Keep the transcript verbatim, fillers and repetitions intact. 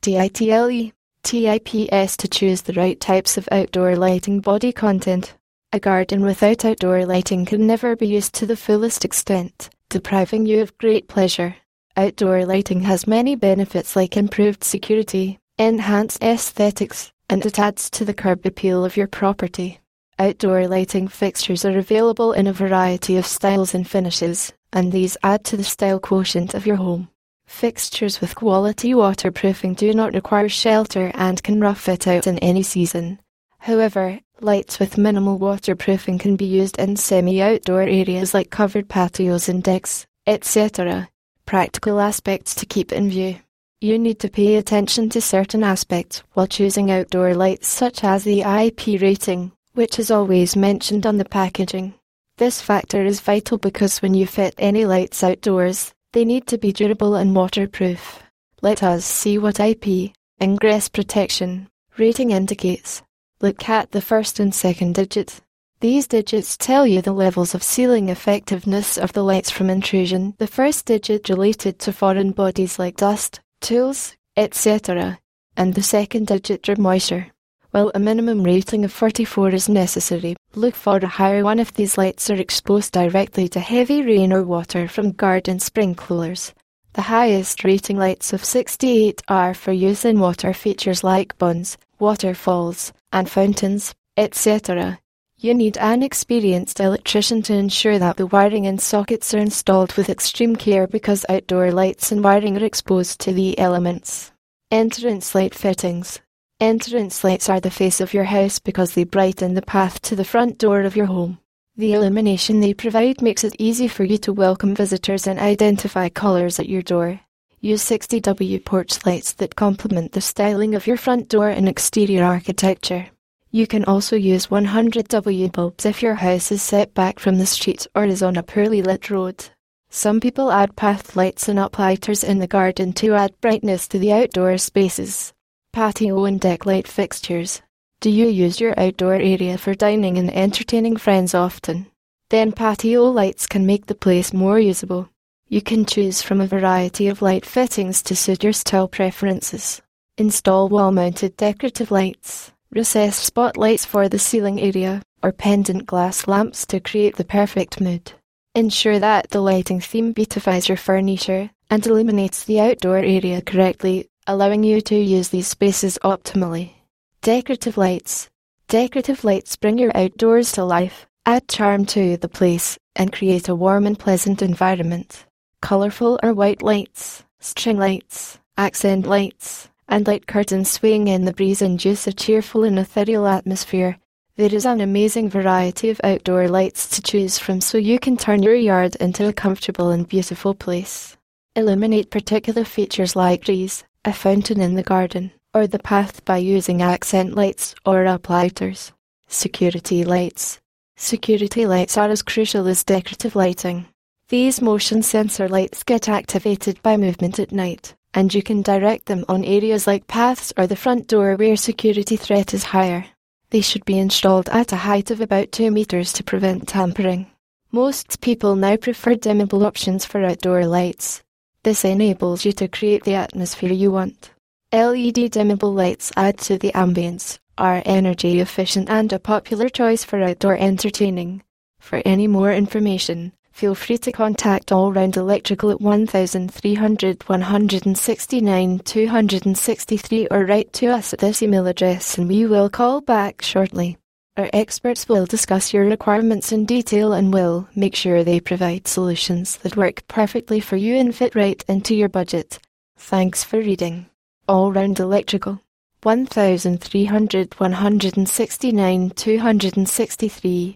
TITLE, TIPS to choose the right types of outdoor lighting body content. A garden without outdoor lighting can never be used to the fullest extent, depriving you of great pleasure. Outdoor lighting has many benefits like improved security, enhanced aesthetics, and it adds to the curb appeal of your property. Outdoor lighting fixtures are available in a variety of styles and finishes, and these add to the style quotient of your home. Fixtures with quality waterproofing do not require shelter and can rough fit out in any season. However, lights with minimal waterproofing can be used in semi-outdoor areas like covered patios and decks, et cetera. Practical aspects to keep in view. You need to pay attention to certain aspects while choosing outdoor lights, such as the I P rating, which is always mentioned on the packaging. This factor is vital because when you fit any lights outdoors, they need to be durable and waterproof. Let us see what I P, ingress protection, rating indicates. Look at the first and second digit. These digits tell you the levels of sealing effectiveness of the lights from intrusion. The first digit related to foreign bodies like dust, tools, et cetera, and the second digit for moisture. While a minimum rating of forty-four is necessary, look for a higher one if these lights are exposed directly to heavy rain or water from garden sprinklers. The highest rating lights of sixty-eight are for use in water features like ponds, waterfalls, and fountains, et cetera. You need an experienced electrician to ensure that the wiring and sockets are installed with extreme care because outdoor lights and wiring are exposed to the elements. Entrance light fittings. Entrance lights are the face of your house because they brighten the path to the front door of your home. The illumination they provide makes it easy for you to welcome visitors and identify colors at your door. Use sixty watt porch lights that complement the styling of your front door and exterior architecture. You can also use one hundred watt bulbs if your house is set back from the street or is on a poorly lit road. Some people add path lights and uplighters in the garden to add brightness to the outdoor spaces. Patio and deck light fixtures. Do you use your outdoor area for dining and entertaining friends often? Then patio lights can make the place more usable. You can choose from a variety of light fittings to suit your style preferences. Install wall-mounted decorative lights, recessed spotlights for the ceiling area, or pendant glass lamps to create the perfect mood. Ensure that the lighting theme beautifies your furniture and illuminates the outdoor area correctly, allowing you to use these spaces optimally. Decorative lights. Decorative lights bring your outdoors to life, add charm to the place, and create a warm and pleasant environment. Colorful or white lights, string lights, accent lights, and light curtains swaying in the breeze induce a cheerful and ethereal atmosphere. There is an amazing variety of outdoor lights to choose from so you can turn your yard into a comfortable and beautiful place. Illuminate particular features like trees, a fountain in the garden, or the path by using accent lights or uplighters. Security lights. Security lights are as crucial as decorative lighting. These motion sensor lights get activated by movement at night, and you can direct them on areas like paths or the front door where security threat is higher. They should be installed at a height of about two meters to prevent tampering. Most people now prefer dimmable options for outdoor lights. This enables you to create the atmosphere you want. L E D dimmable lights add to the ambience, are energy efficient and a popular choice for outdoor entertaining. For any more information, feel free to contact All Round Electrical at one three hundred, one sixty-nine, two sixty-three or write to us at this email address and we will call back shortly. Our experts will discuss your requirements in detail and will make sure they provide solutions that work perfectly for you and fit right into your budget. Thanks for reading. All Round Electrical. one three hundred, one sixty-nine, two sixty-three